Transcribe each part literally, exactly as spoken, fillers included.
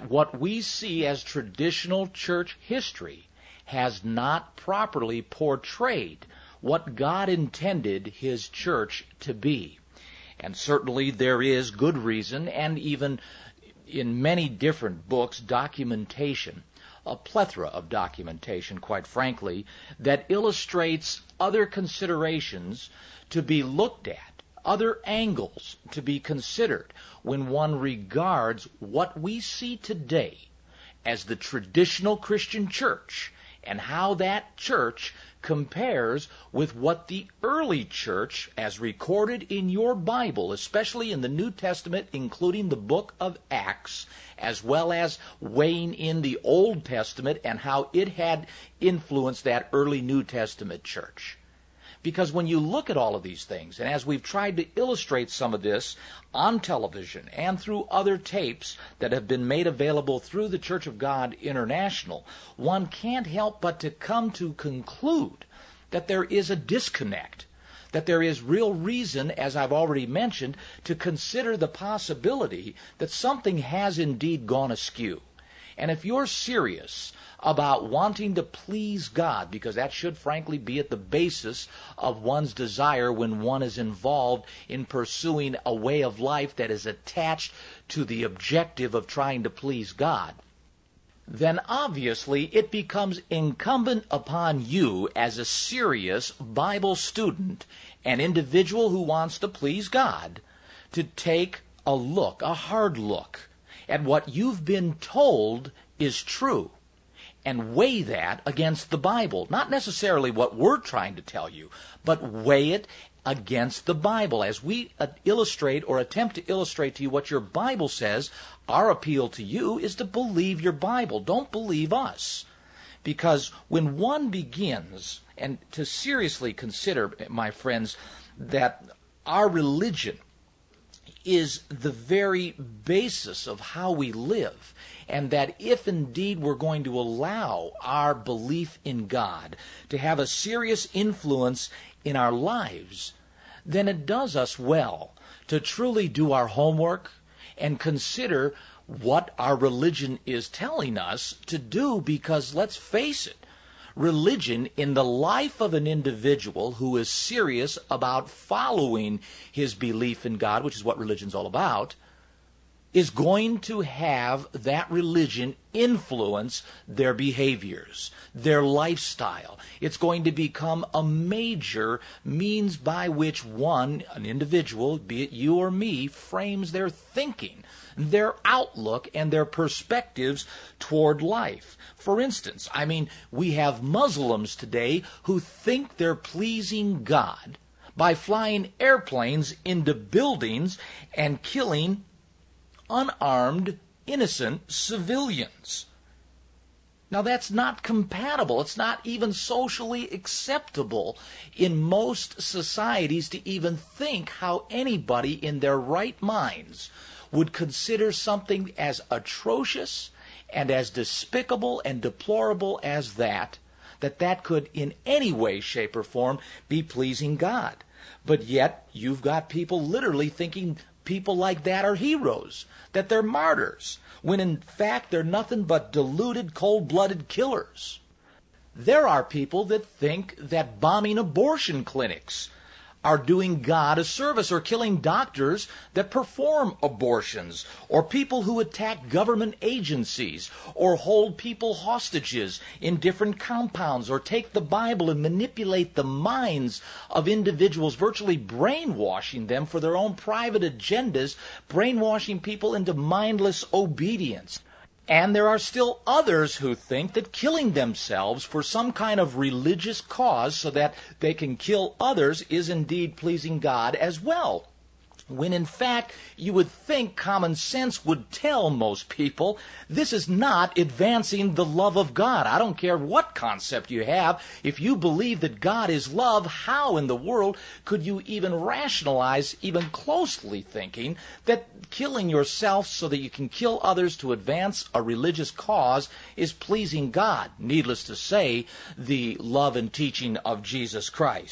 that what we see as traditional church history has not properly portrayed what God intended His church to be. And certainly there is good reason, and even in many different books, documentation, a plethora of documentation, quite frankly, that illustrates other considerations to be looked at, other angles to be considered when one regards what we see today as the traditional Christian church and how that church compares with what the early church, as recorded in your Bible, especially in the New Testament, including the book of Acts, as well as weighing in the Old Testament and how it had influenced that early New Testament church. Because when you look at all of these things, and as we've tried to illustrate some of this on television and through other tapes that have been made available through the Church of God International, one can't help but to come to conclude that there is a disconnect, that there is real reason, as I've already mentioned, to consider the possibility that something has indeed gone askew. And if you're serious about wanting to please God, because that should frankly be at the basis of one's desire when one is involved in pursuing a way of life that is attached to the objective of trying to please God, then obviously it becomes incumbent upon you as a serious Bible student, an individual who wants to please God, to take a look, a hard look, at what you've been told is true, and weigh that against the Bible. Not necessarily what we're trying to tell you, but weigh it against the Bible. As we uh, illustrate or attempt to illustrate to you what your Bible says, our appeal to you is to believe your Bible. Don't believe us. Because when one begins, and to seriously consider, my friends, that our religion is the very basis of how we live, and that if indeed we're going to allow our belief in God to have a serious influence in our lives, then it does us well to truly do our homework and consider what our religion is telling us to do, because let's face it, religion in the life of an individual who is serious about following his belief in God, which is what religion's all about, is going to have that religion influence their behaviors, their lifestyle. It's going to become a major means by which one, an individual, be it you or me, frames their thinking, their outlook, and their perspectives toward life. For instance, I mean, we have Muslims today who think they're pleasing God by flying airplanes into buildings and killing unarmed, innocent civilians. Now, that's not compatible. It's not even socially acceptable in most societies to even think how anybody in their right minds would consider something as atrocious and as despicable and deplorable as that, that that could in any way, shape, or form be pleasing God. But yet, you've got people literally thinking people like that are heroes, that they're martyrs, when in fact they're nothing but deluded, cold-blooded killers. There are people that think that bombing abortion clinics are doing God a service, or killing doctors that perform abortions, or people who attack government agencies, or hold people hostages in different compounds, or take the Bible and manipulate the minds of individuals, virtually brainwashing them for their own private agendas, brainwashing people into mindless obedience. And there are still others who think that killing themselves for some kind of religious cause so that they can kill others is indeed pleasing God as well. When in fact, you would think common sense would tell most people this is not advancing the love of God. I don't care what concept you have. If you believe that God is love, how in the world could you even rationalize, even closely thinking, that killing yourself so that you can kill others to advance a religious cause is pleasing God? Needless to say, the love and teaching of Jesus Christ.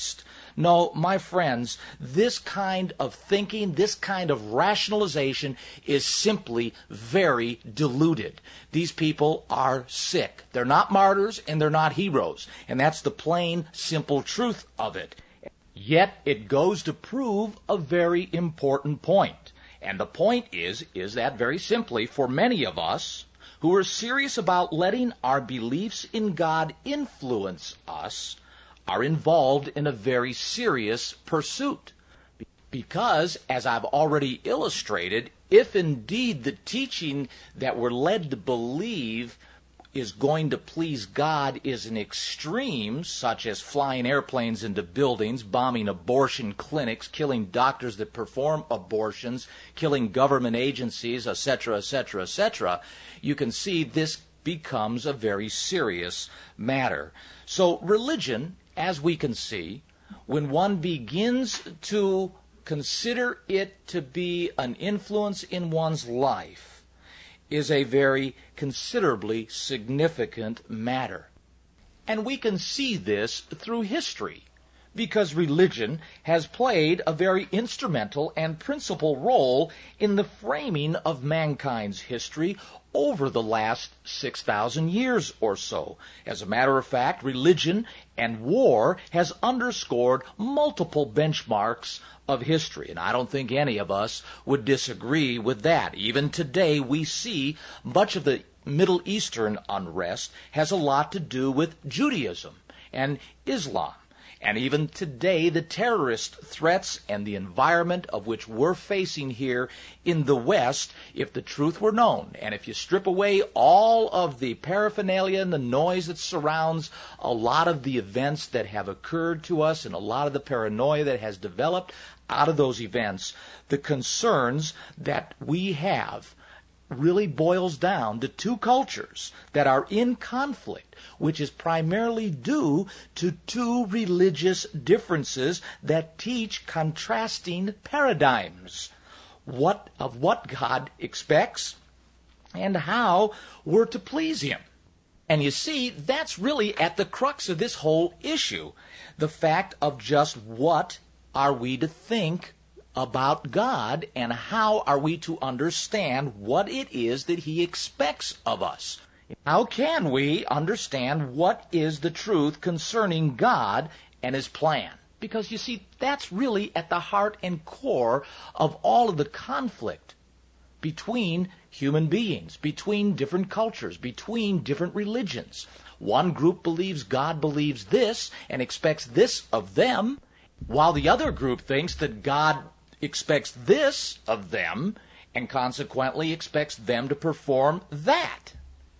No, my friends, this kind of thinking, this kind of rationalization is simply very diluted. These people are sick. They're not martyrs and they're not heroes. And that's the plain, simple truth of it. Yet it goes to prove a very important point. And the point is, is that very simply, for many of us who are serious about letting our beliefs in God influence us, are involved in a very serious pursuit. Because, as I've already illustrated, if indeed the teaching that we're led to believe is going to please God is in extremes, such as flying airplanes into buildings, bombing abortion clinics, killing doctors that perform abortions, killing government agencies, et cetera, et cetera, et cetera, you can see this becomes a very serious matter. So religion, as we can see, when one begins to consider it to be an influence in one's life, is a very considerably significant matter. And we can see this through history, because religion has played a very instrumental and principal role in the framing of mankind's history over the last six thousand years or so. As a matter of fact, religion and war has underscored multiple benchmarks of history, and I don't think any of us would disagree with that. Even today, we see much of the Middle Eastern unrest has a lot to do with Judaism and Islam. And even today, the terrorist threats and the environment of which we're facing here in the West, if the truth were known, and if you strip away all of the paraphernalia and the noise that surrounds a lot of the events that have occurred to us and a lot of the paranoia that has developed out of those events, the concerns that we have really boils down to two cultures that are in conflict, which is primarily due to two religious differences that teach contrasting paradigms what of what God expects and how we're to please Him. And you see, that's really at the crux of this whole issue, the fact of just what are we to think about God, and how are we to understand what it is that He expects of us. How can we understand what is the truth concerning God and His plan? Because you see, that's really at the heart and core of all of the conflict between human beings, between different cultures, between different religions. One group believes God believes this and expects this of them, while the other group thinks that God expects this of them, and consequently expects them to perform that.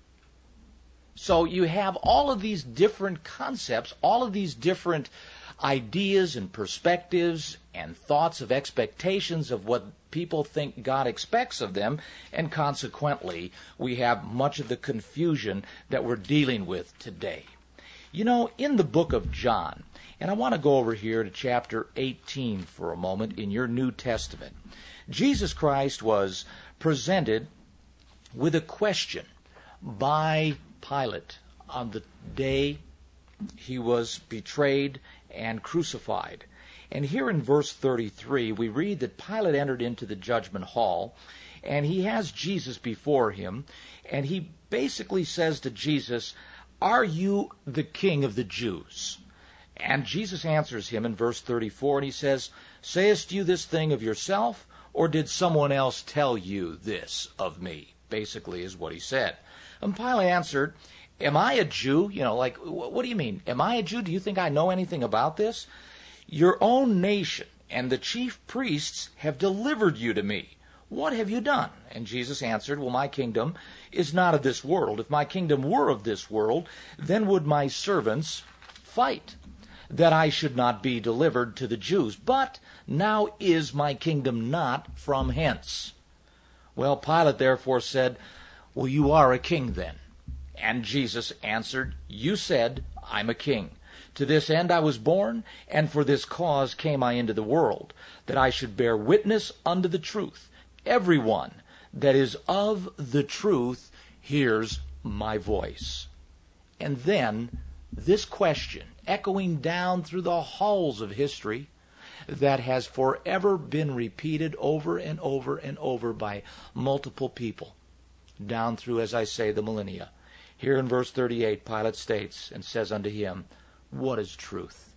So you have all of these different concepts, all of these different ideas and perspectives and thoughts of expectations of what people think God expects of them, and consequently we have much of the confusion that we're dealing with today. You know, in the book of John, and I want to go over here to chapter eighteen for a moment in your New Testament. Jesus Christ was presented with a question by Pilate on the day he was betrayed and crucified. And here in verse thirty-three, we read that Pilate entered into the judgment hall, and he has Jesus before him, and he basically says to Jesus, "Are you the king of the Jews?" And Jesus answers him in verse thirty-four, and he says, "Sayest you this thing of yourself, or did someone else tell you this of me?" Basically is what he said. And Pilate answered, "Am I a Jew?" You know, like, what do you mean? Am I a Jew? Do you think I know anything about this? Your own nation and the chief priests have delivered you to me. What have you done? And Jesus answered, "Well, my kingdom is not of this world. If my kingdom were of this world, then would my servants fight, that I should not be delivered to the Jews. But now is my kingdom not from hence." Well, Pilate therefore said, "Well, you are a king then." And Jesus answered, "You said, I'm a king. To this end I was born, and for this cause came I into the world, that I should bear witness unto the truth. Everyone that is of the truth hears my voice." And then this question, echoing down through the halls of history that has forever been repeated over and over and over by multiple people down through, as I say, the millennia. Here in verse thirty-eight, Pilate states and says unto him, what is truth?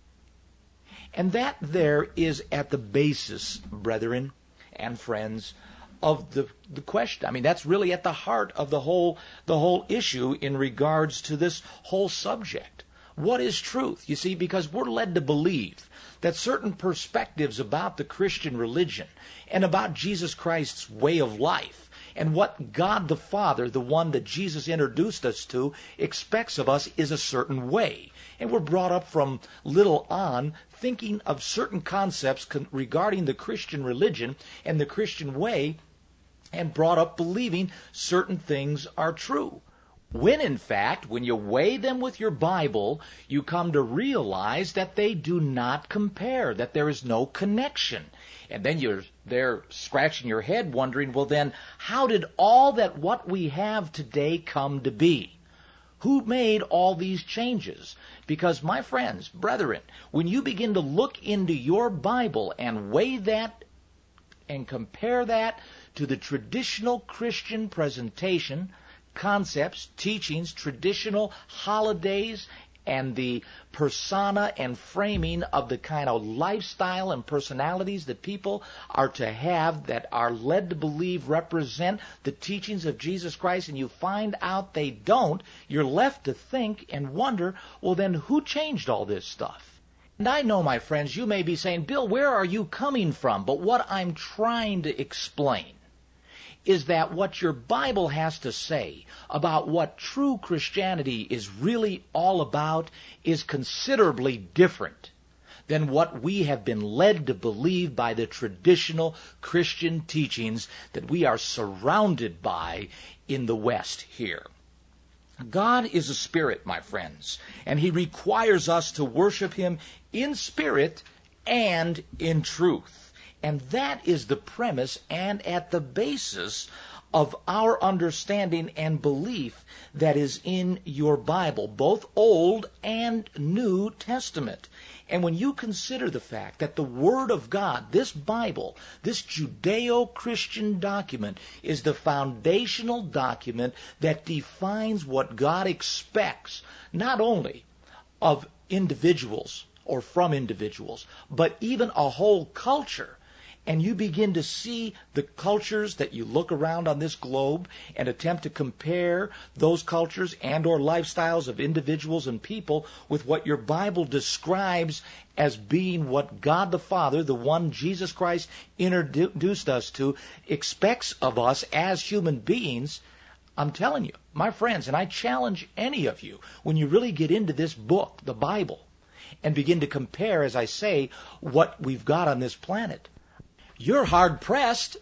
And that there is at the basis, brethren and friends, of the, the question. I mean, that's really at the heart of the whole, the whole issue in regards to this whole subject. What is truth? You see, because we're led to believe that certain perspectives about the Christian religion and about Jesus Christ's way of life and what God the Father, the one that Jesus introduced us to, expects of us is a certain way. And we're brought up from little on thinking of certain concepts con- regarding the Christian religion and the Christian way, and brought up believing certain things are true. When in fact, when you weigh them with your Bible, you come to realize that they do not compare, that there is no connection. And then you're there scratching your head wondering, well then, how did all that what we have today come to be? Who made all these changes? Because, my friends, brethren, when you begin to look into your Bible and weigh that and compare that to the traditional Christian presentation, concepts, teachings, traditional holidays, and the persona and framing of the kind of lifestyle and personalities that people are to have that are led to believe represent the teachings of Jesus Christ, and you find out they don't, you're left to think and wonder, well then who changed all this stuff? And I know, my friends, you may be saying, Bill, where are you coming from? But what I'm trying to explain is that what your Bible has to say about what true Christianity is really all about is considerably different than what we have been led to believe by the traditional Christian teachings that we are surrounded by in the West here. God is a spirit, my friends, and He requires us to worship Him in spirit and in truth. And that is the premise and at the basis of our understanding and belief that is in your Bible, both Old and New Testament. And when you consider the fact that the Word of God, this Bible, this Judeo-Christian document, is the foundational document that defines what God expects, not only of individuals or from individuals, but even a whole culture. And you begin to see the cultures that you look around on this globe and attempt to compare those cultures and or lifestyles of individuals and people with what your Bible describes as being what God the Father, the one Jesus Christ introduced us to, expects of us as human beings. I'm telling you, my friends, and I challenge any of you, when you really get into this book, the Bible, and begin to compare, as I say, what we've got on this planet, you're hard-pressed,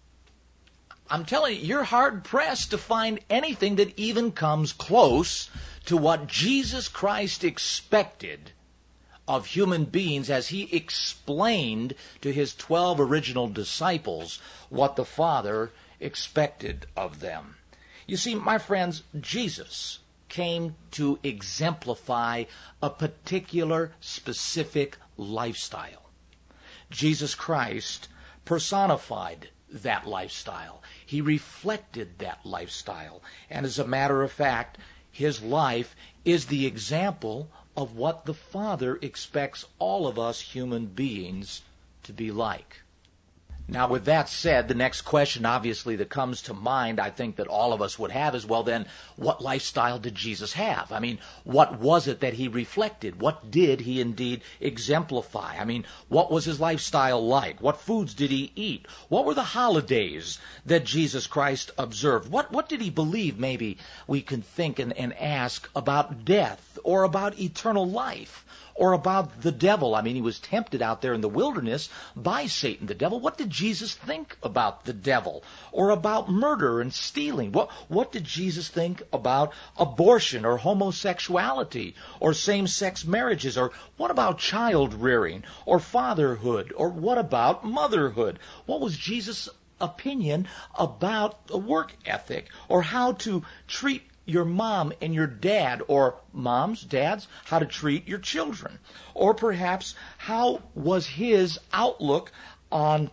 I'm telling you, you're hard-pressed to find anything that even comes close to what Jesus Christ expected of human beings as He explained to His twelve original disciples what the Father expected of them. You see, my friends, Jesus came to exemplify a particular, specific lifestyle. Jesus Christ personified that lifestyle. He reflected that lifestyle. And as a matter of fact, His life is the example of what the Father expects all of us human beings to be like. Now, with that said, the next question, obviously, that comes to mind, I think that all of us would have is, well, then, what lifestyle did Jesus have? I mean, what was it that He reflected? What did He indeed exemplify? I mean, what was His lifestyle like? What foods did He eat? What were the holidays that Jesus Christ observed? What, what did He believe, maybe, we can think and, and ask about death or about eternal life? Or about the devil. I mean, He was tempted out there in the wilderness by Satan, the devil. What did Jesus think about the devil? Or about murder and stealing? What, what did Jesus think about abortion or homosexuality or same-sex marriages? Or what about child rearing or fatherhood? Or what about motherhood? What was Jesus' opinion about a work ethic or how to treat your mom and your dad, or moms, dads, how to treat your children. Or perhaps how was his outlook on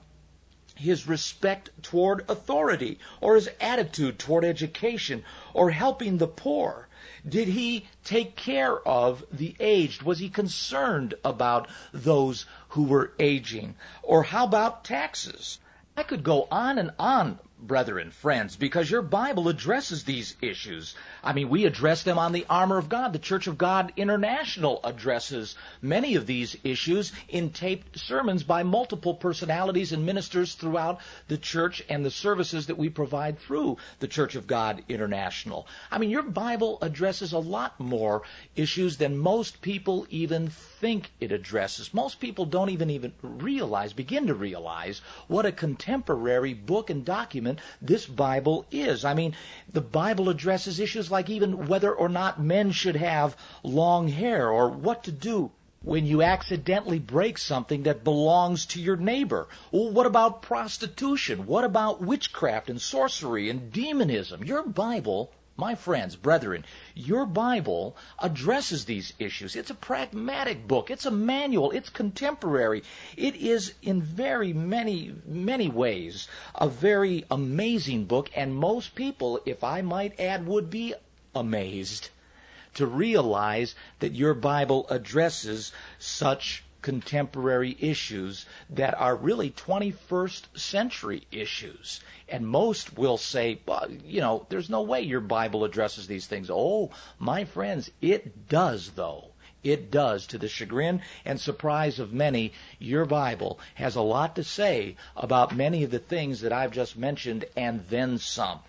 his respect toward authority, or his attitude toward education, or helping the poor. Did he take care of the aged? Was he concerned about those who were aging? Or how about taxes? I could go on and on, brethren, friends, because your Bible addresses these issues. I mean, we address them on the Armor of God. The Church of God International addresses many of these issues in taped sermons by multiple personalities and ministers throughout the church and the services that we provide through the Church of God International. I mean, your Bible addresses a lot more issues than most people even think it addresses. Most people don't even even realize, begin to realize, what a contemporary book and document this Bible is. I mean, the Bible addresses issues like even whether or not men should have long hair, or what to do when you accidentally break something that belongs to your neighbor. Well, what about prostitution? What about witchcraft and sorcery and demonism? Your Bible, my friends, brethren, your Bible addresses these issues. It's a pragmatic book. It's a manual. It's contemporary. It is in very many, many ways a very amazing book, and most people, if I might add, would be amazed to realize that your Bible addresses such contemporary issues that are really twenty-first century issues. And most will say, well, you know, there's no way your Bible addresses these things. Oh, my friends, it does, though. It does. To the chagrin and surprise of many, your Bible has a lot to say about many of the things that I've just mentioned, and then some.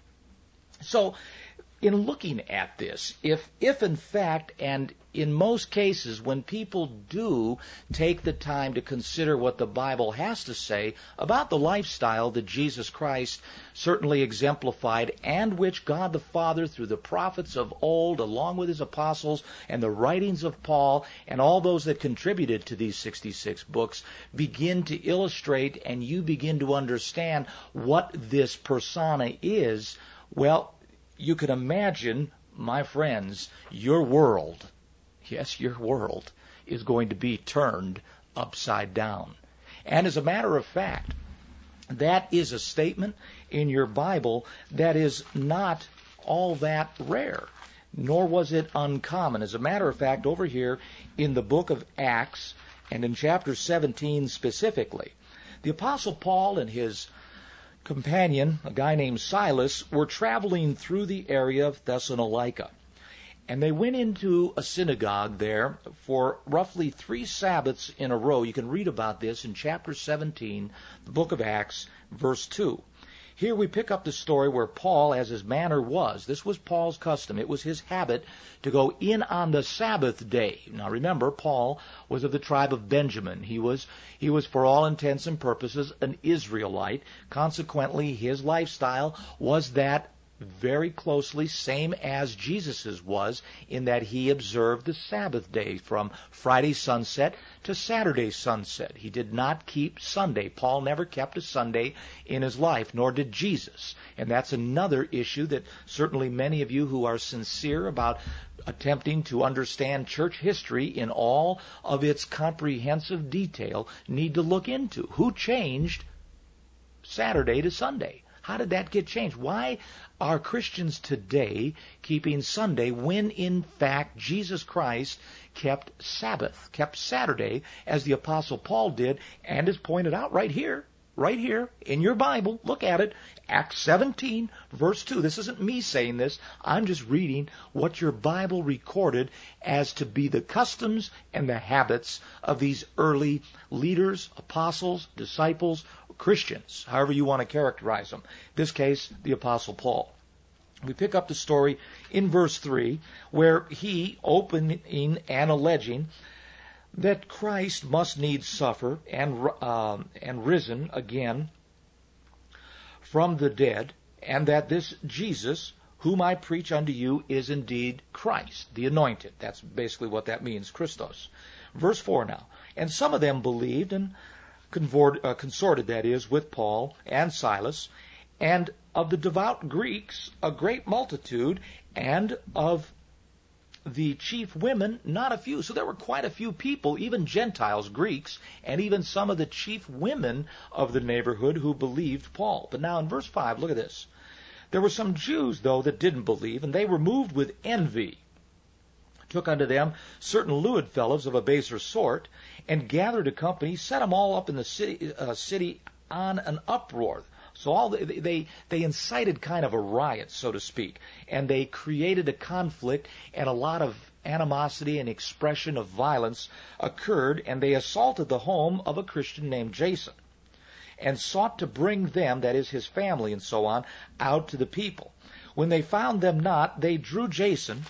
So, in looking at this, if, if in fact, and in most cases, when people do take the time to consider what the Bible has to say about the lifestyle that Jesus Christ certainly exemplified, and which God the Father, through the prophets of old, along with his apostles, and the writings of Paul, and all those that contributed to these sixty-six books, begin to illustrate, and you begin to understand what this persona is, well, you can imagine, my friends, your world, yes, your world, is going to be turned upside down. And as a matter of fact, that is a statement in your Bible that is not all that rare, nor was it uncommon. As a matter of fact, over here in the book of Acts, and in chapter seventeen specifically, the Apostle Paul and his companion, a guy named Silas, were traveling through the area of Thessalonica. And they went into a synagogue there for roughly three Sabbaths in a row. You can read about this in chapter seventeen, the book of Acts, verse two. Here we pick up the story where Paul, as his manner was, this was Paul's custom, it was his habit to go in on the Sabbath day. Now remember, Paul was of the tribe of Benjamin. He was, he was for all intents and purposes an Israelite. Consequently, his lifestyle was that very closely same as Jesus's was, in that he observed the Sabbath day from Friday sunset to Saturday sunset. He did not keep Sunday. Paul never kept a Sunday in his life, nor did Jesus. And that's another issue that certainly many of you who are sincere about attempting to understand church history in all of its comprehensive detail need to look into. Who changed Saturday to Sunday? How did that get changed? Why are Christians today keeping Sunday when, in fact, Jesus Christ kept Sabbath, kept Saturday, as the Apostle Paul did, and is pointed out right here, right here in your Bible. Look at it, Acts seventeen, verse two. This isn't me saying this. I'm just reading what your Bible recorded as to be the customs and the habits of these early leaders, apostles, disciples, Christians, however you want to characterize them. In this case, the Apostle Paul. We pick up the story in verse three, where he, opening and alleging that Christ must needs suffer and, uh, and risen again from the dead, and that this Jesus, whom I preach unto you, is indeed Christ, the anointed. That's basically what that means, Christos. Verse four now. And some of them believed and Consorted, uh, consorted, that is, with Paul and Silas, and of the devout Greeks a great multitude, and of the chief women not a few. So there were quite a few people, even Gentiles, Greeks, and even some of the chief women of the neighborhood who believed Paul. But now in verse five, look at this. There were some Jews, though, that didn't believe, and they were moved with envy, took unto them certain lewd fellows of a baser sort, and gathered a company, set them all up in the city, uh, city on an uproar. So all the, they they incited kind of a riot, so to speak, and they created a conflict, and a lot of animosity and expression of violence occurred, and they assaulted the home of a Christian named Jason, and sought to bring them, that is his family and so on, out to the people. When they found them not, they drew Jason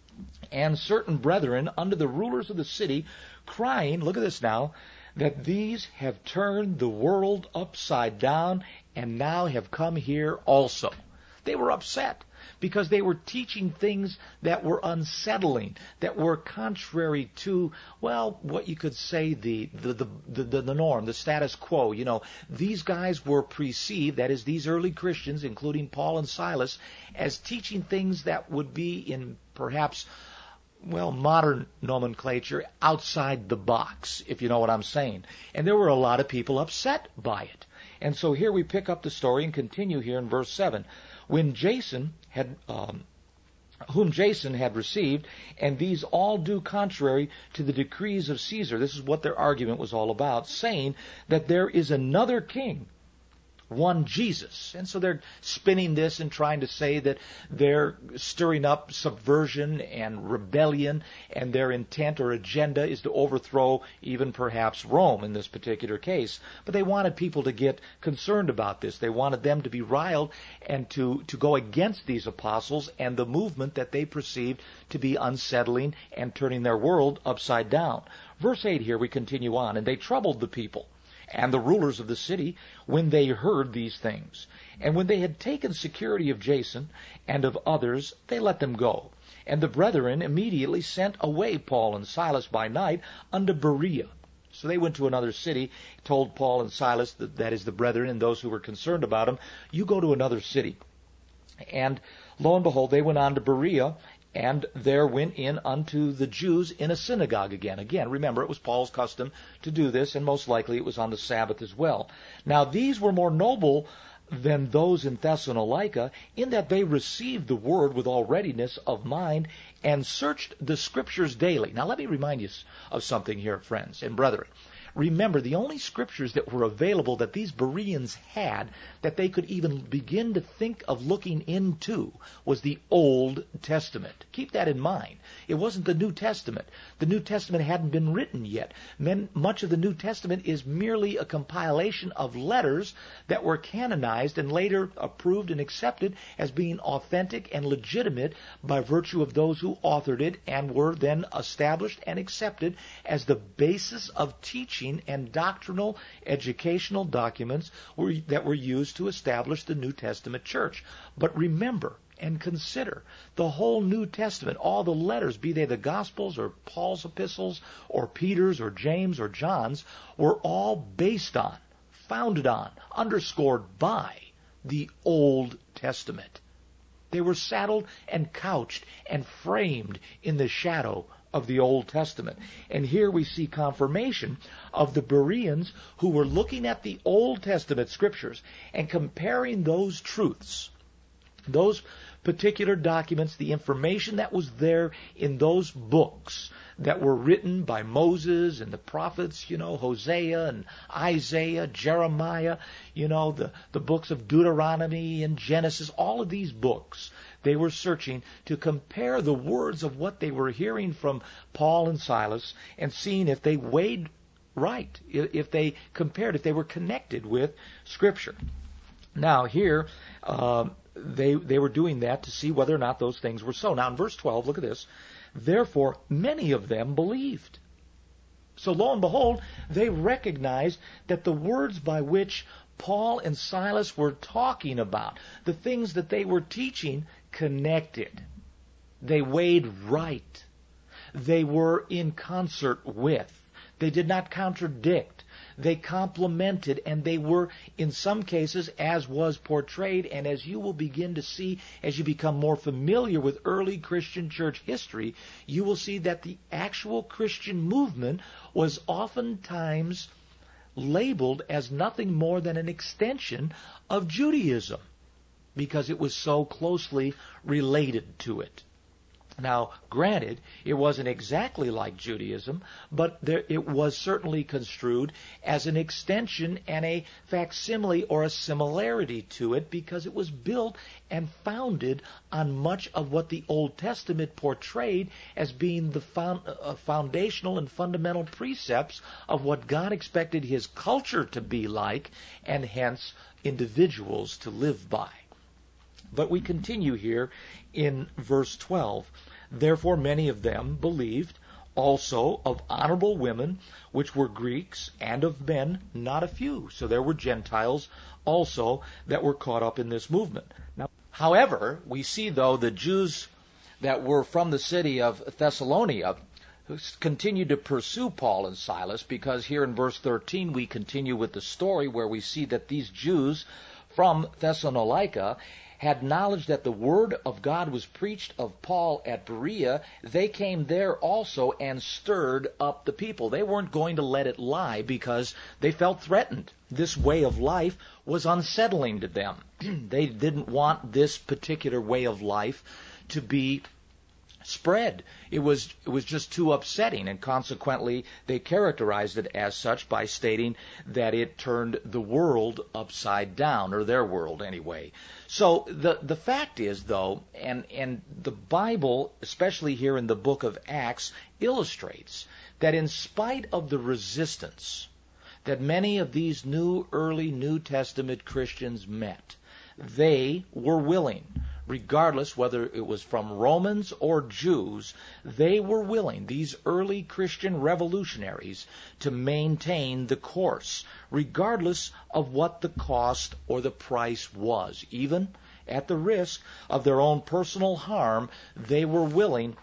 and certain brethren unto the rulers of the city, crying, look at this now, that these have turned the world upside down and now have come here also. They were upset because they were teaching things that were unsettling, that were contrary to, well, what you could say the the the the, the norm, the status quo. You know, these guys were perceived, that is, these early Christians, including Paul and Silas, as teaching things that would be in perhaps, well, modern nomenclature, outside the box, if you know what I'm saying. And there were a lot of people upset by it. And so here we pick up the story and continue here in verse seven. When Jason had, um, whom Jason had received, and these all do contrary to the decrees of Caesar. This is what their argument was all about, saying that there is another king, one Jesus. And so they're spinning this and trying to say that they're stirring up subversion and rebellion, and their intent or agenda is to overthrow even perhaps Rome in this particular case. But they wanted people to get concerned about this. They wanted them to be riled and to, to go against these apostles and the movement that they perceived to be unsettling and turning their world upside down. Verse eight here, we continue on. And they troubled the people and the rulers of the city when they heard these things. And when they had taken security of Jason and of others, they let them go. And the brethren immediately sent away Paul and Silas by night unto Berea. So they went to another city, told Paul and Silas, that, that is the brethren and those who were concerned about them, you go to another city. And lo and behold, they went on to Berea, and there went in unto the Jews in a synagogue again. Again, remember, it was Paul's custom to do this, and most likely it was on the Sabbath as well. Now, these were more noble than those in Thessalonica, in that they received the word with all readiness of mind, and searched the Scriptures daily. Now, let me remind you of something here, friends and brethren. Remember, the only Scriptures that were available that these Bereans had, that they could even begin to think of looking into, was the Old Testament. Keep that in mind. It wasn't the New Testament. The New Testament hadn't been written yet. Men, much of the New Testament is merely a compilation of letters that were canonized and later approved and accepted as being authentic and legitimate by virtue of those who authored it, and were then established and accepted as the basis of teaching and doctrinal educational documents were, that were used to establish the New Testament church. But remember and consider, the whole New Testament, all the letters, be they the Gospels or Paul's epistles or Peter's or James or John's, were all based on, founded on, underscored by the Old Testament. They were saddled and couched and framed in the shadow of the Old Testament. And here we see confirmation of the Bereans who were looking at the Old Testament Scriptures and comparing those truths, those particular documents, the information that was there in those books that were written by Moses and the prophets, you know, Hosea and Isaiah, Jeremiah, you know, the, the books of Deuteronomy and Genesis, all of these books. They were searching to compare the words of what they were hearing from Paul and Silas and seeing if they weighed right, if they compared, if they were connected with Scripture. Now here, um, they they were doing that to see whether or not those things were so. Now in verse twelve, look at this. Therefore, many of them believed. So lo and behold, they recognized that the words by which Paul and Silas were talking about, the things that they were teaching, connected. They weighed right. They were in concert with. They did not contradict. They complemented, and they were, in some cases, as was portrayed, and as you will begin to see as you become more familiar with early Christian church history, you will see that the actual Christian movement was oftentimes labeled as nothing more than an extension of Judaism, because it was so closely related to it. Now, granted, it wasn't exactly like Judaism, but there, it was certainly construed as an extension and a facsimile or a similarity to it, because it was built and founded on much of what the Old Testament portrayed as being the found, uh, foundational and fundamental precepts of what God expected His culture to be like, and hence individuals to live by. But we continue here in verse twelve. Therefore many of them believed, also of honorable women, which were Greeks, and of men, not a few. So there were Gentiles also that were caught up in this movement. Now, however, we see, though, the Jews that were from the city of Thessalonica who continued to pursue Paul and Silas, because here in verse thirteen we continue with the story where we see that these Jews from Thessalonica had knowledge that the word of God was preached of Paul at Berea. They came there also and stirred up the people. They weren't going to let it lie, because they felt threatened. This way of life was unsettling to them. They didn't want this particular way of life to be spread. It was it was just too upsetting, and consequently they characterized it as such by stating that it turned the world upside down, or their world anyway. So the the fact is, though, and and the Bible, especially here in the book of Acts, illustrates that in spite of the resistance that many of these new early New Testament Christians met, they were willing, regardless whether it was from Romans or Jews, they were willing, these early Christian revolutionaries, to maintain the course, regardless of what the cost or the price was. Even at the risk of their own personal harm, they were willing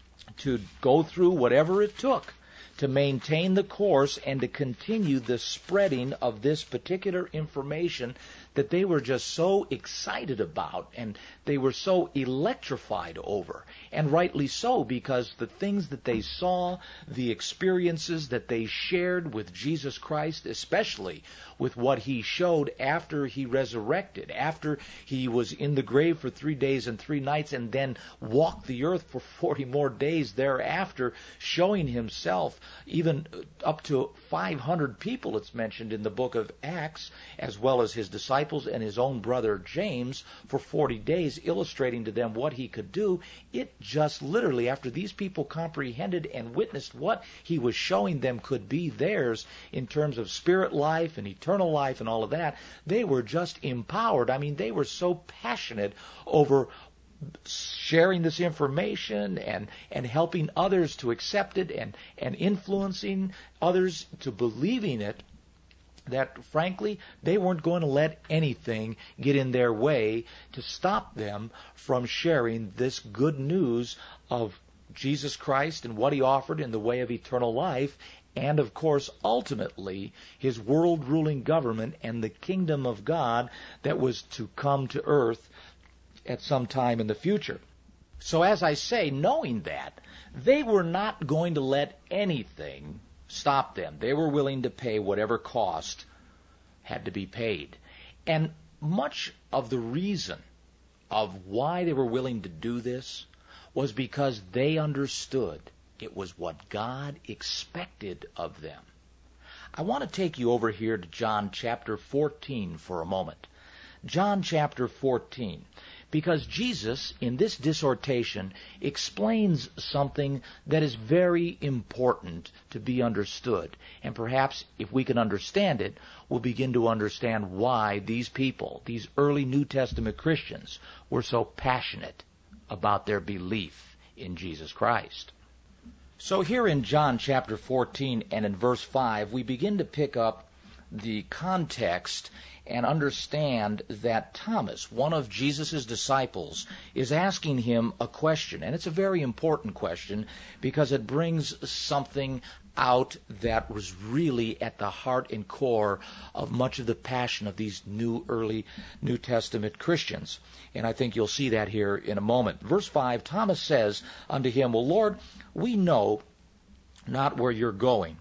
to go through whatever it took to maintain the course and to continue the spreading of this particular information that they were just so excited about, and they were so electrified over. And rightly so, because the things that they saw, the experiences that they shared with Jesus Christ, especially with what He showed after He resurrected, after He was in the grave for three days and three nights, and then walked the earth for forty more days thereafter, showing Himself even up to five hundred people, it's mentioned in the book of Acts, as well as His disciples and His own brother James for forty days, illustrating to them what He could do. It just literally, after these people comprehended and witnessed what He was showing them could be theirs in terms of spirit life and eternal life and all of that, they were just empowered. I mean, they were so passionate over sharing this information and, and helping others to accept it, and, and influencing others to believing it, that frankly they weren't going to let anything get in their way to stop them from sharing this good news of Jesus Christ and what He offered in the way of eternal life, and of course ultimately His world-ruling government and the kingdom of God that was to come to earth at some time in the future. So as I say, knowing that, they were not going to let anything stop them. They were willing to pay whatever cost had to be paid. And much of the reason of why they were willing to do this was because they understood it was what God expected of them. I want to take you over here to John chapter fourteen for a moment. John chapter fourteen. Because Jesus, in this dissertation, explains something that is very important to be understood. And perhaps if we can understand it, we'll begin to understand why these people, these early New Testament Christians, were so passionate about their belief in Jesus Christ. So here in John chapter fourteen and in verse five, we begin to pick up the context and understand that Thomas, one of Jesus' disciples, is asking him a question. And it's a very important question because it brings something out that was really at the heart and core of much of the passion of these new early New Testament Christians. And I think you'll see that here in a moment. Verse five, Thomas says unto him, Well, Lord, we know not where you're going,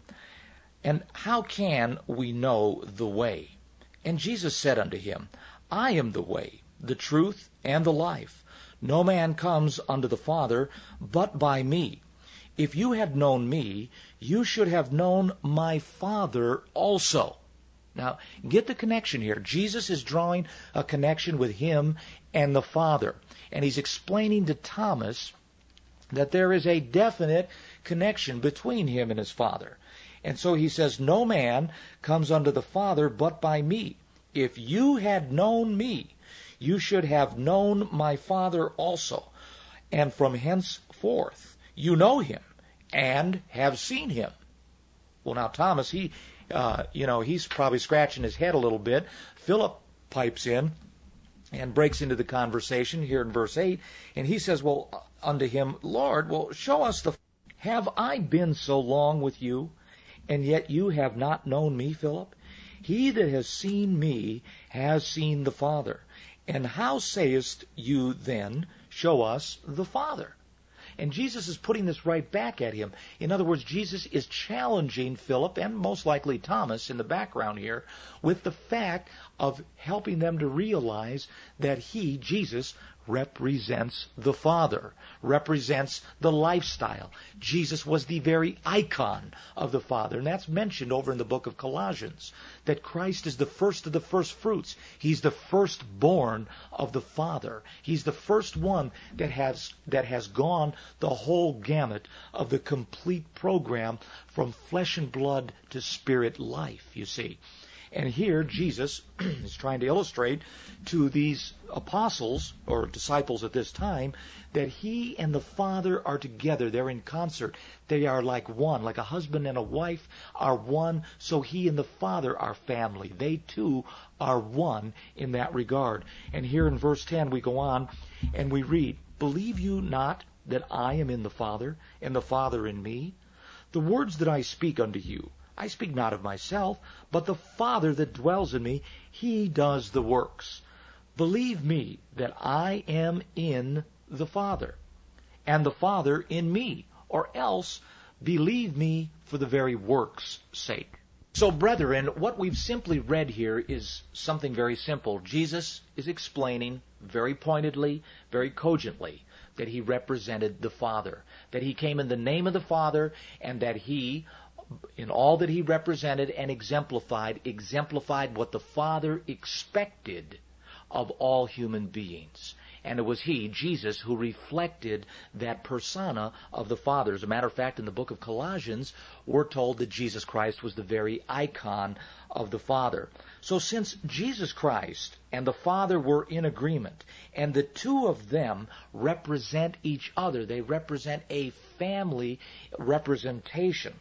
and how can we know the way? And Jesus said unto him, I am the way, the truth, and the life. No man comes unto the Father but by me. If you had known me, you should have known my Father also. Now, get the connection here. Jesus is drawing a connection with him and the Father. And he's explaining to Thomas that there is a definite connection between him and his Father. And so he says, No man comes unto the Father but by me. If you had known me, you should have known my Father also. And from henceforth you know him and have seen him. Well, now Thomas, he, uh, you know, he's probably scratching his head a little bit. Philip pipes in and breaks into the conversation here in verse eight, and he says, well, unto him, Lord, well, show us the... Have I been so long with you, and yet you have not known me, Philip? He that has seen me has seen the Father. And how sayest you then, show us the Father? And Jesus is putting this right back at him. In other words, Jesus is challenging Philip, and most likely Thomas in the background here, with the fact of helping them to realize that he, Jesus, represents the Father, represents the lifestyle. Jesus was the very icon of the Father. And that's mentioned over in the book of Colossians, that Christ is the first of the first fruits. He's the firstborn of the Father. He's the first one that has that has gone the whole gamut of the complete program from flesh and blood to spirit life, you see. And here Jesus is trying to illustrate to these apostles or disciples at this time that he and the Father are together. They're in concert. They are like one, like a husband and a wife are one. So he and the Father are family. They too are one in that regard. And here in verse ten we go on and we read, Believe you not that I am in the Father and the Father in me? The words that I speak unto you, I speak not of myself, but the Father that dwells in me, he does the works. Believe me that I am in the Father, and the Father in me, or else believe me for the very works' sake. So, brethren, what we've simply read here is something very simple. Jesus is explaining very pointedly, very cogently, that he represented the Father, that he came in the name of the Father, and that he, in all that he represented and exemplified, exemplified what the Father expected of all human beings. And it was he, Jesus, who reflected that persona of the Father. As a matter of fact, in the book of Colossians, we're told that Jesus Christ was the very icon of the Father. So since Jesus Christ and the Father were in agreement, and the two of them represent each other, they represent a family representation,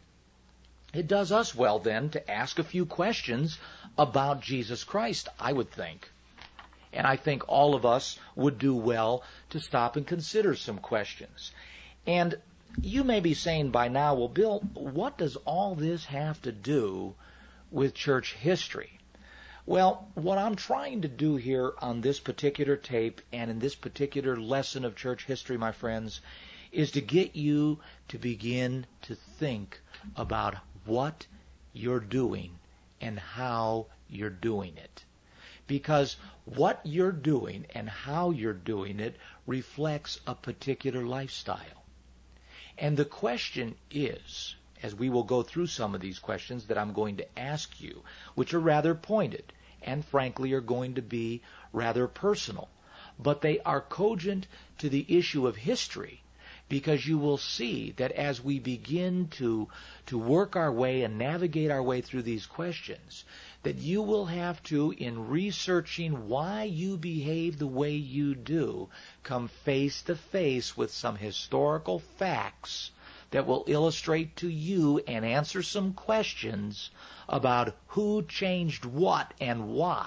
it does us well then to ask a few questions about Jesus Christ, I would think. And I think all of us would do well to stop and consider some questions. And you may be saying by now, well, Bill, what does all this have to do with church history? Well, what I'm trying to do here on this particular tape and in this particular lesson of church history, my friends, is to get you to begin to think about what you're doing and how you're doing it. Because what you're doing and how you're doing it reflects a particular lifestyle. And the question is, as we will go through some of these questions that I'm going to ask you, which are rather pointed and frankly are going to be rather personal, but they are cogent to the issue of history, because you will see that as we begin to, to work our way and navigate our way through these questions, that you will have to, in researching why you behave the way you do, come face to face with some historical facts that will illustrate to you and answer some questions about who changed what and why,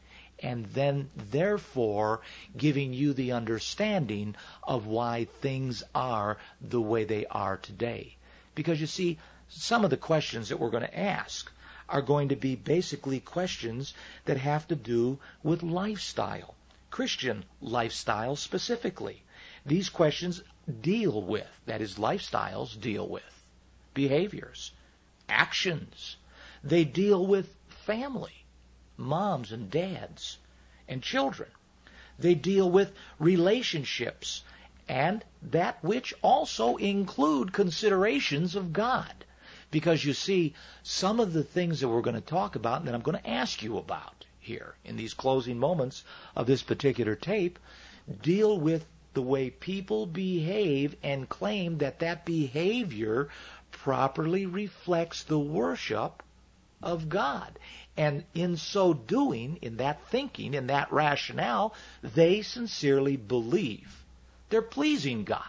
and then, therefore, giving you the understanding of why things are the way they are today. Because, you see, some of the questions that we're going to ask are going to be basically questions that have to do with lifestyle, Christian lifestyle specifically. These questions deal with, that is, lifestyles deal with behaviors, actions. They deal with family, moms and dads, and children. They deal with relationships, and that which also include considerations of God. Because you see, some of the things that we're going to talk about and that I'm going to ask you about here in these closing moments of this particular tape deal with the way people behave and claim that that behavior properly reflects the worship of God. And in so doing, in that thinking, in that rationale, they sincerely believe they're pleasing God.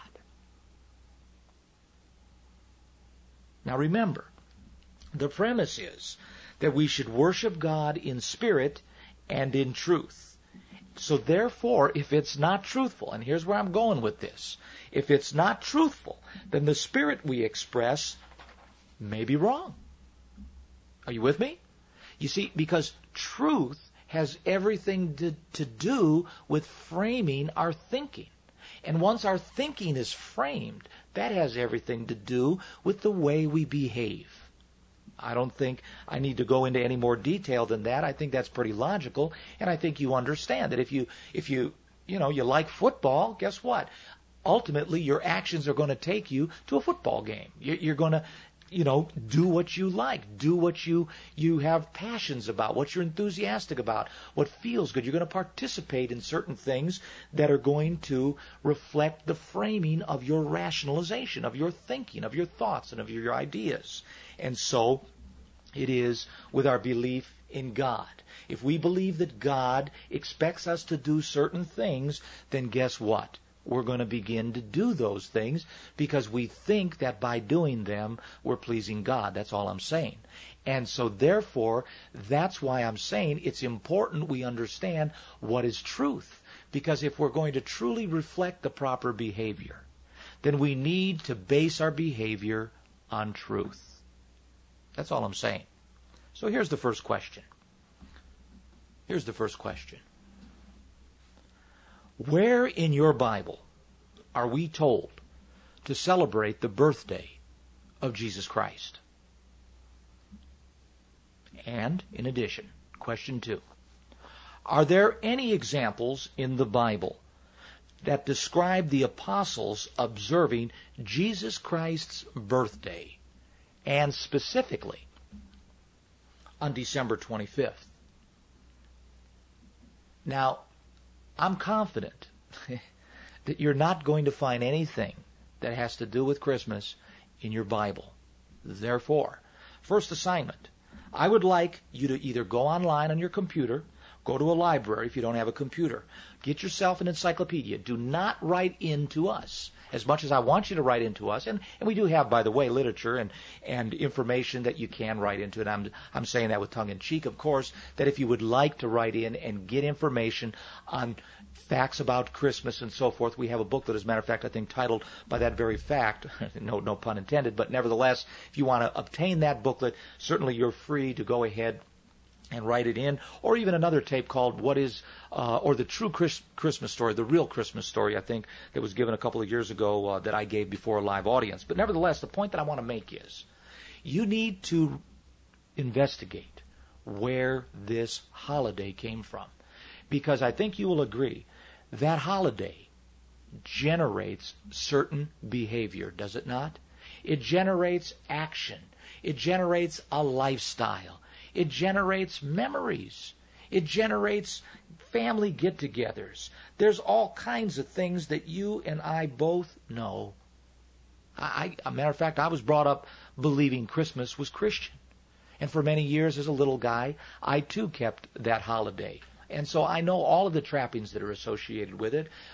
Now remember, the premise is that we should worship God in spirit and in truth. So therefore, if it's not truthful, and here's where I'm going with this, if it's not truthful, then the spirit we express may be wrong. Are you with me? You see, because truth has everything to, to do with framing our thinking. And once our thinking is framed, that has everything to do with the way we behave. I don't think I need to go into any more detail than that. I think that's pretty logical, and I think you understand that if you, if you, you know, you like football, guess what? Ultimately, your actions are going to take you to a football game. You're going to, you know, do what you like, do what you you have passions about, what you're enthusiastic about, what feels good. You're going to participate in certain things that are going to reflect the framing of your rationalization, of your thinking, of your thoughts, and of your ideas. And so it is with our belief in God. If we believe that God expects us to do certain things, then guess what? We're going to begin to do those things because we think that by doing them, we're pleasing God. That's all I'm saying. And so therefore, that's why I'm saying it's important we understand what is truth. Because if we're going to truly reflect the proper behavior, then we need to base our behavior on truth. That's all I'm saying. So here's the first question. Here's the first question. Where in your Bible are we told to celebrate the birthday of Jesus Christ? And, in addition, question two, are there any examples in the Bible that describe the apostles observing Jesus Christ's birthday, and specifically on December twenty-fifth? Now, I'm confident that you're not going to find anything that has to do with Christmas in your Bible. Therefore, first assignment, I would like you to either go online on your computer, go to a library if you don't have a computer, get yourself an encyclopedia. Do not write in to us as much as I want you to write into us. And, and we do have, by the way, literature and, and information that you can write into. And I'm, I'm saying that with tongue-in-cheek, of course, that if you would like to write in and get information on facts about Christmas and so forth, we have a booklet, as a matter of fact, I think titled by that very fact, no, no pun intended, but nevertheless, if you want to obtain that booklet, certainly you're free to go ahead and write it in, or even another tape called What is, uh, or the True Chris- Christmas Story, the Real Christmas Story, I think, that was given a couple of years ago uh, that I gave before a live audience. But nevertheless, the point that I want to make is, you need to investigate where this holiday came from. Because I think you will agree, that holiday generates certain behavior, does it not? It generates action. It generates a lifestyle. It generates memories. It generates family get-togethers. There's all kinds of things that you and I both know. I, I, a matter of fact, I was brought up believing Christmas was Christian. And for many years as a little guy, I too kept that holiday. And so I know all of the trappings that are associated with it,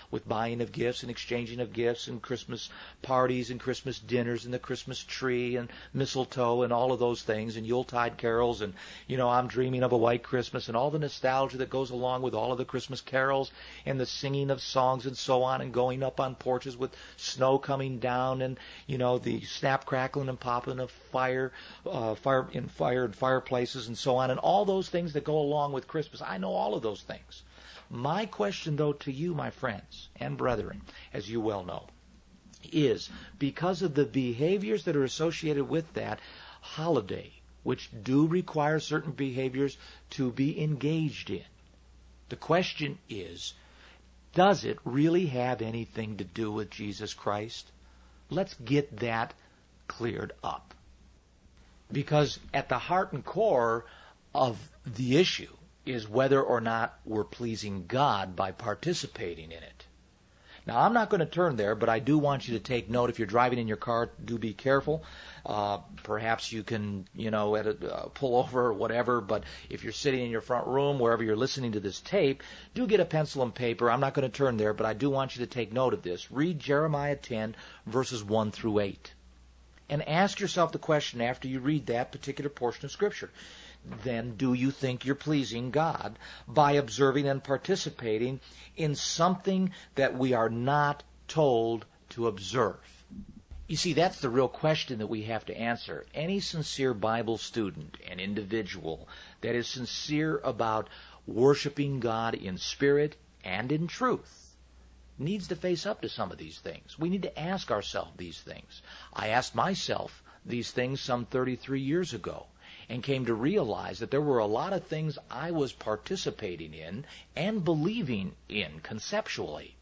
with buying of gifts and exchanging of gifts and Christmas parties and Christmas dinners and the Christmas tree and mistletoe and all of those things and Yuletide carols and, you know, I'm Dreaming of a White Christmas and all the nostalgia that goes along with all of the Christmas carols and the singing of songs and so on and going up on porches with snow coming down and, you know, the snap, crackling, and popping of fire, uh, fire in fire and fireplaces and so on and all those things that go along with Christmas. I know all of those things. My question, though, to you, my friends and brethren, as you well know, is because of the behaviors that are associated with that holiday, which do require certain behaviors to be engaged in, the question is, does it really have anything to do with Jesus Christ? Let's get that cleared up. Because at the heart and core of the issue is whether or not we're pleasing God by participating in it. Now, I'm not going to turn there, but I do want you to take note. If you're driving in your car, do be careful. Uh, perhaps you can, you know, at a, uh, pull over or whatever, but if you're sitting in your front room, wherever you're listening to this tape, do get a pencil and paper. I'm not going to turn there, but I do want you to take note of this. Read Jeremiah ten, verses one through eight. And ask yourself the question after you read that particular portion of Scripture. Then do you think you're pleasing God by observing and participating in something that we are not told to observe? You see, that's the real question that we have to answer. Any sincere Bible student, an individual that is sincere about worshiping God in spirit and in truth, needs to face up to some of these things. We need to ask ourselves these things. I asked myself these things some thirty-three years ago, and came to realize that there were a lot of things I was participating in and believing in conceptually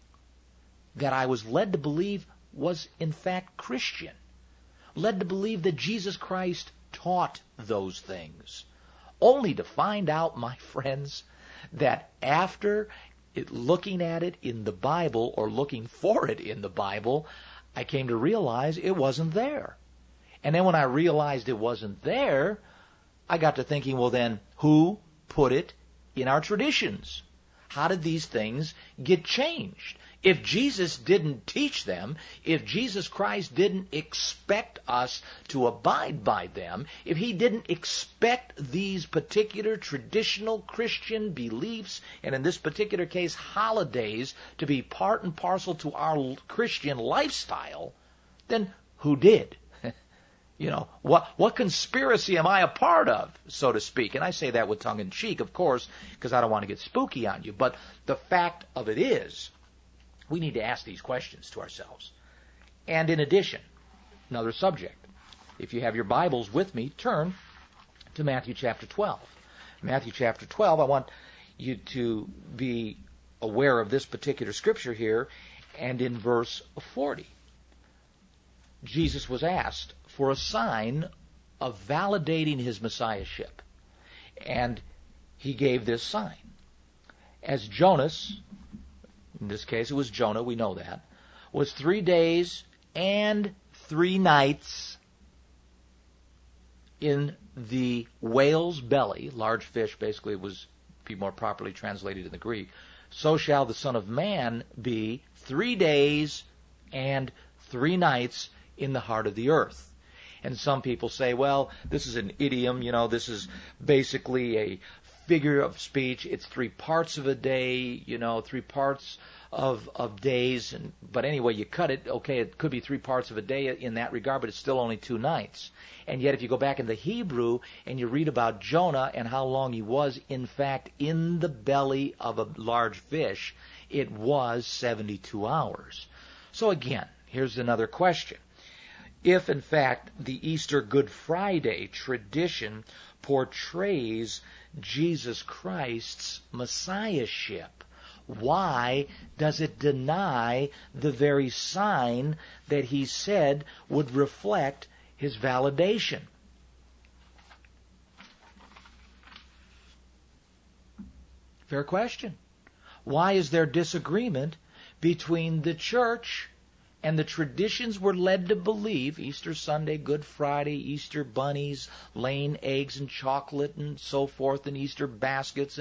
that I was led to believe was in fact Christian, led to believe that Jesus Christ taught those things, only to find out, my friends, that after it, looking at it in the Bible or looking for it in the Bible, I came to realize it wasn't there. And then when I realized it wasn't there, I got to thinking, well then, who put it in our traditions? How did these things get changed? If Jesus didn't teach them, if Jesus Christ didn't expect us to abide by them, if he didn't expect these particular traditional Christian beliefs, and in this particular case, holidays, to be part and parcel to our Christian lifestyle, then who did? You know, what what conspiracy am I a part of, so to speak? And I say that with tongue in cheek, of course, because I don't want to get spooky on you. But the fact of it is, we need to ask these questions to ourselves. And in addition, another subject. If you have your Bibles with me, turn to Matthew chapter twelve. Matthew chapter twelve, I want you to be aware of this particular scripture here, and in verse forty. Jesus was asked for a sign of validating his messiahship. And he gave this sign. As Jonas, in this case it was Jonah, we know that, was three days and three nights in the whale's belly, large fish basically was be more properly translated in the Greek, so shall the Son of Man be three days and three nights in the heart of the earth. And some people say, well, this is an idiom, you know, this is basically a figure of speech. It's three parts of a day, you know, three parts of of days. And but anyway, you cut it, okay, it could be three parts of a day in that regard, but it's still only two nights. And yet if you go back into Hebrew and you read about Jonah and how long he was, in fact, in the belly of a large fish, it was seventy-two hours. So again, here's another question. If, in fact, the Easter Good Friday tradition portrays Jesus Christ's messiahship, why does it deny the very sign that he said would reflect his validation? Fair question. Why is there disagreement between the church and the traditions we're led to believe, Easter Sunday, Good Friday, Easter bunnies, laying eggs and chocolate and so forth, and Easter baskets and,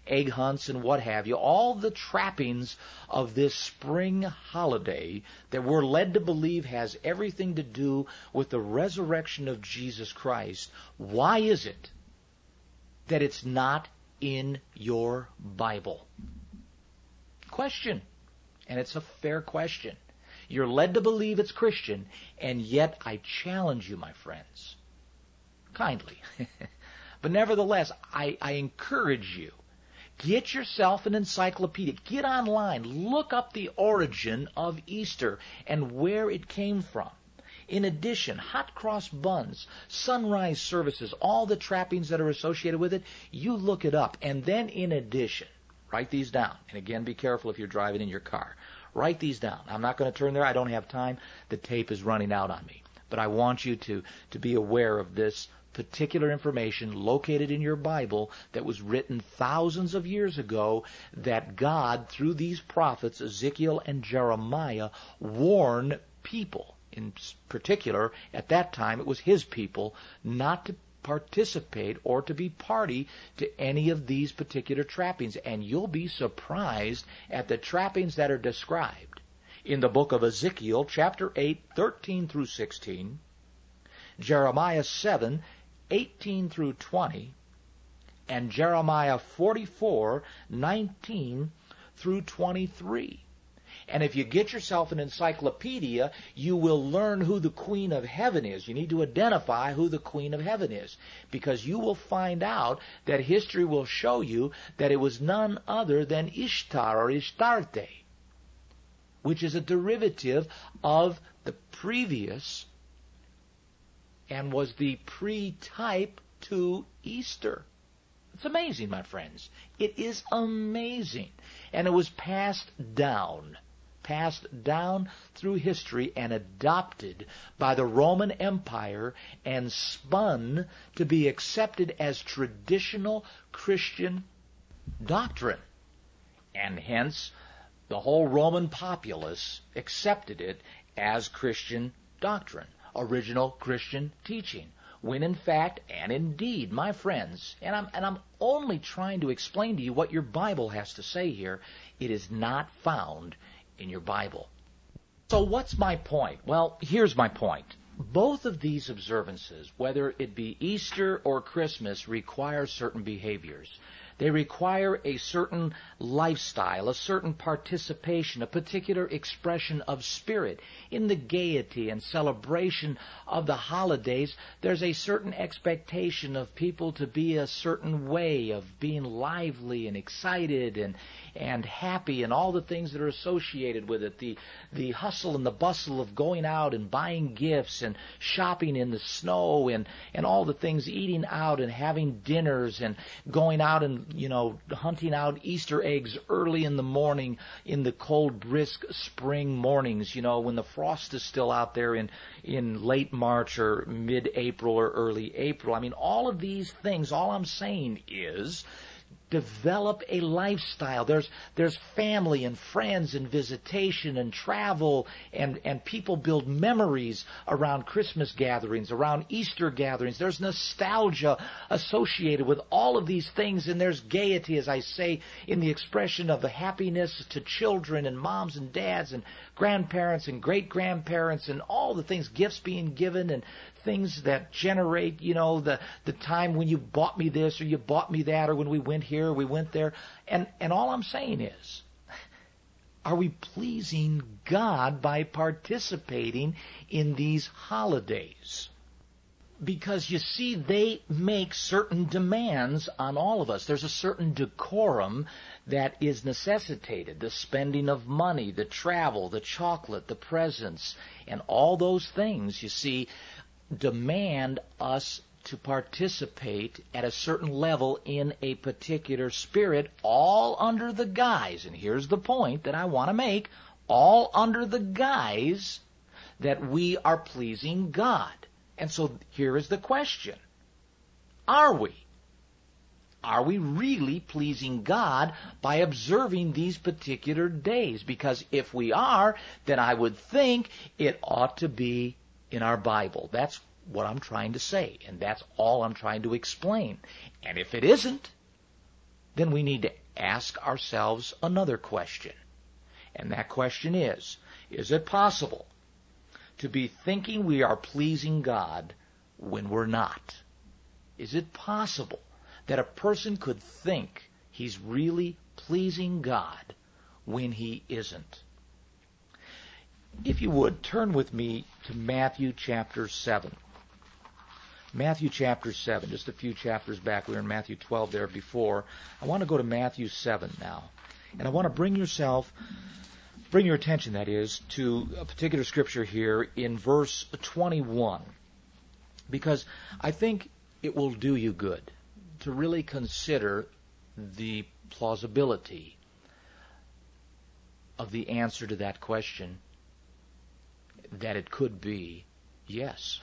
egg hunts and what have you, all the trappings of this spring holiday that we're led to believe has everything to do with the resurrection of Jesus Christ, why is it that it's not in your Bible? Question. And it's a fair question. You're led to believe it's Christian, and yet I challenge you, my friends, kindly. But nevertheless, I, I encourage you, get yourself an encyclopedia. Get online. Look up the origin of Easter and where it came from. In addition, hot cross buns, sunrise services, all the trappings that are associated with it, you look it up. And then in addition, write these down. And again, be careful if you're driving in your car. Write these down. I'm not going to turn there. I don't have time. The tape is running out on me. But I want you to, to be aware of this particular information located in your Bible that was written thousands of years ago, that God, through these prophets, Ezekiel and Jeremiah, warned people. In particular, at that time, it was his people, not to participate or to be party to any of these particular trappings. And you'll be surprised at the trappings that are described in the book of Ezekiel, chapter eight, thirteen through sixteen, Jeremiah seven, eighteen through twenty, and Jeremiah forty-four, nineteen through twenty-three. And if you get yourself an encyclopedia, you will learn who the Queen of Heaven is. You need to identify who the Queen of Heaven is, because you will find out that history will show you that it was none other than Ishtar or Ishtarte, which is a derivative of the previous and was the pre-type to Easter. It's amazing, my friends. It is amazing. And it was passed down, passed down through history and adopted by the Roman Empire and spun to be accepted as traditional Christian doctrine. And hence, the whole Roman populace accepted it as Christian doctrine, original Christian teaching. When in fact, and indeed, my friends, and I'm, and I'm only trying to explain to you what your Bible has to say here, it is not found in your Bible. So what's my point? Well, here's my point. Both of these observances, whether it be Easter or Christmas, require certain behaviors. They require a certain lifestyle, a certain participation, a particular expression of spirit. In the gaiety and celebration of the holidays, there's a certain expectation of people to be a certain way, of being lively and excited and and happy, and all the things that are associated with it. The the hustle and the bustle of going out and buying gifts and shopping in the snow and, and all the things, eating out and having dinners and going out and, you know, hunting out Easter eggs early in the morning in the cold, brisk spring mornings, you know, when the frost is still out there in, in late March or mid-April or early April. I mean, all of these things, all I'm saying is, develop a lifestyle. There's there's family and friends and visitation and travel, and, and people build memories around Christmas gatherings, around Easter gatherings. There's nostalgia associated with all of these things, and there's gaiety, as I say, in the expression of the happiness to children and moms and dads and grandparents and great-grandparents and all the things, gifts being given and things that generate, you know, the, the time when you bought me this or you bought me that, or when we went here, we went there. And, and all I'm saying is, are we pleasing God by participating in these holidays? Because, you see, they make certain demands on all of us. There's a certain decorum that is necessitated. The spending of money, the travel, the chocolate, the presents, and all those things, you see, demand us to participate at a certain level in a particular spirit, all under the guise, and here's the point that I want to make, all under the guise that we are pleasing God. And so here is the question. Are we? Are we really pleasing God by observing these particular days? Because if we are, then I would think it ought to be in our Bible. That's what I'm trying to say, and that's all I'm trying to explain. And if it isn't, then we need to ask ourselves another question. And that question is, is it possible to be thinking we are pleasing God when we're not? Is it possible that a person could think he's really pleasing God when he isn't? If you would, turn with me to Matthew chapter seven. Matthew chapter seven, just a few chapters back. We were in Matthew twelve there before. I want to go to Matthew seven now. And I want to bring yourself, bring your attention, that is, to a particular scripture here in verse twenty-one. Because I think it will do you good to really consider the plausibility of the answer to that question, that it could be yes.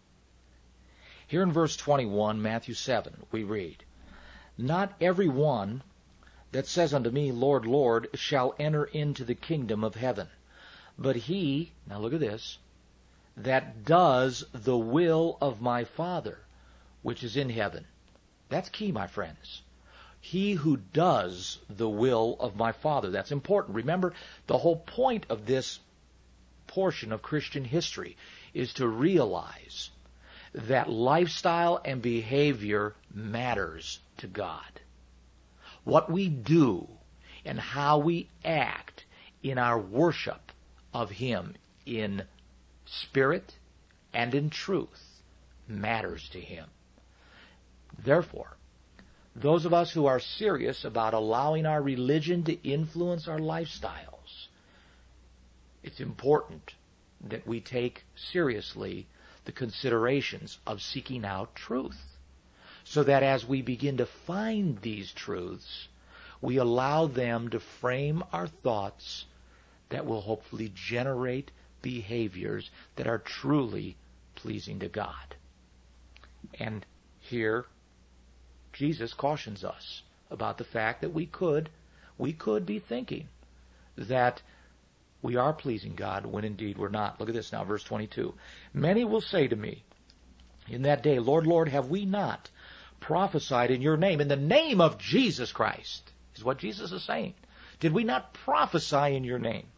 Here in verse twenty-one, Matthew seven, we read, "Not every one that says unto me, Lord, Lord, shall enter into the kingdom of heaven, but he," now look at this, "that does the will of my Father, which is in heaven." That's key, my friends. He who does the will of my Father. That's important. Remember, the whole point of this portion of Christian history is to realize that lifestyle and behavior matters to God. What we do and how we act in our worship of Him in spirit and in truth matters to Him. Therefore, those of us who are serious about allowing our religion to influence our lifestyles, it's important that we take seriously the considerations of seeking out truth, so that as we begin to find these truths, we allow them to frame our thoughts that will hopefully generate behaviors that are truly pleasing to God. And here, Jesus cautions us about the fact that we could, we could be thinking that we are pleasing God when indeed we're not. Look at this now, verse twenty-two. "Many will say to me in that day, Lord, Lord, have we not prophesied in your name?" In the name of Jesus Christ is what Jesus is saying. Did we not prophesy in your name?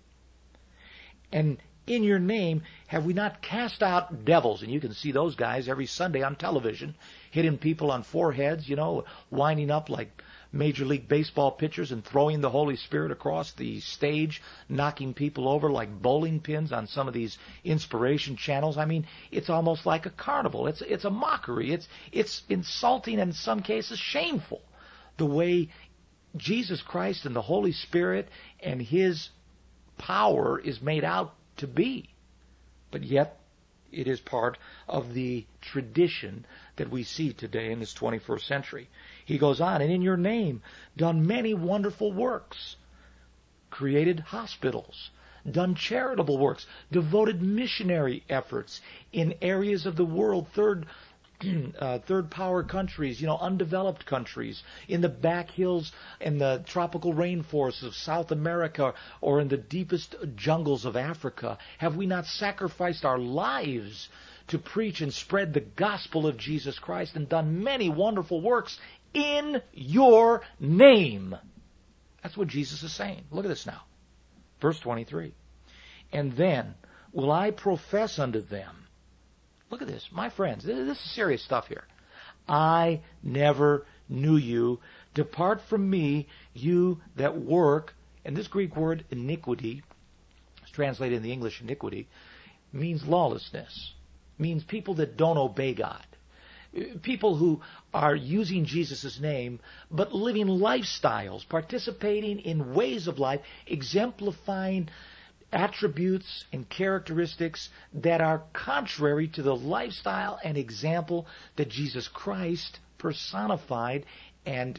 And in your name have we not cast out devils? And you can see those guys every Sunday on television, hitting people on foreheads, you know, winding up like Major League Baseball pitchers and throwing the Holy Spirit across the stage, knocking people over like bowling pins on some of these inspiration channels. I mean, it's almost like a carnival. It's it's a mockery. It's it's insulting and in some cases shameful, the way Jesus Christ and the Holy Spirit and His power is made out to be. But yet, it is part of the tradition that we see today in this twenty-first century. He goes on, "And in your name done many wonderful works, created hospitals, done charitable works, devoted missionary efforts in areas of the world, third uh, third power countries, you know, undeveloped countries, in the back hills and the tropical rainforests of South America or in the deepest jungles of Africa. Have we not sacrificed our lives to preach and spread the gospel of Jesus Christ and done many wonderful works in your name?" That's what Jesus is saying. Look at this now. Verse twenty-three. "And then will I profess unto them," look at this, my friends, this is serious stuff here, "I never knew you. Depart from me, you that work," and this Greek word iniquity, it's translated in the English iniquity, means lawlessness, means people that don't obey God. People who are using Jesus' name, but living lifestyles, participating in ways of life, exemplifying attributes and characteristics that are contrary to the lifestyle and example that Jesus Christ personified and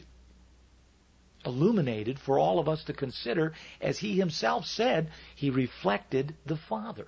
illuminated for all of us to consider, as He Himself said He reflected the Father.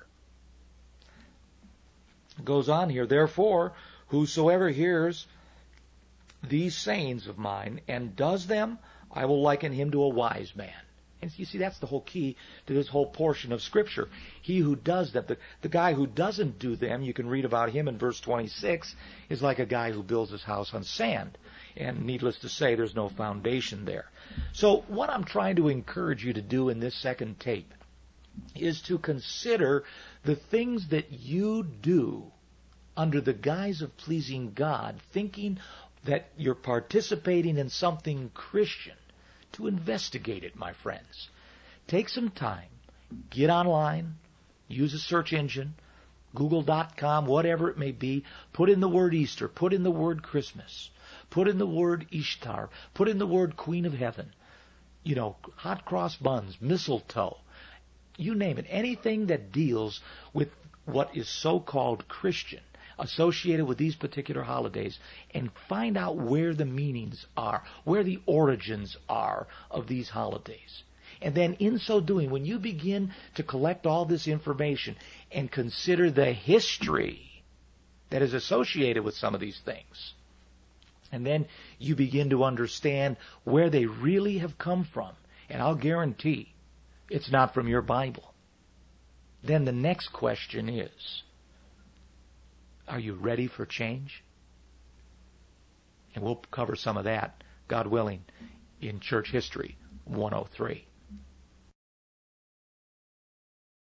It goes on here, "Therefore, whosoever hears these sayings of mine and does them, I will liken him to a wise man." And you see, that's the whole key to this whole portion of Scripture. He who does them, the, the guy who doesn't do them, you can read about him in verse twenty-six, is like a guy who builds his house on sand. And needless to say, there's no foundation there. So what I'm trying to encourage you to do in this second tape is to consider the things that you do under the guise of pleasing God, thinking that you're participating in something Christian, to investigate it, my friends. Take some time, get online, use a search engine, google dot com, whatever it may be, put in the word Easter, put in the word Christmas, put in the word Ishtar, put in the word Queen of Heaven, you know, hot cross buns, mistletoe, you name it, anything that deals with what is so-called Christian, associated with these particular holidays, and find out where the meanings are, where the origins are of these holidays. And then in so doing, when you begin to collect all this information and consider the history that is associated with some of these things, and then you begin to understand where they really have come from, and I'll guarantee it's not from your Bible, then the next question is, are you ready for change? And we'll cover some of that, God willing, in Church History one oh three.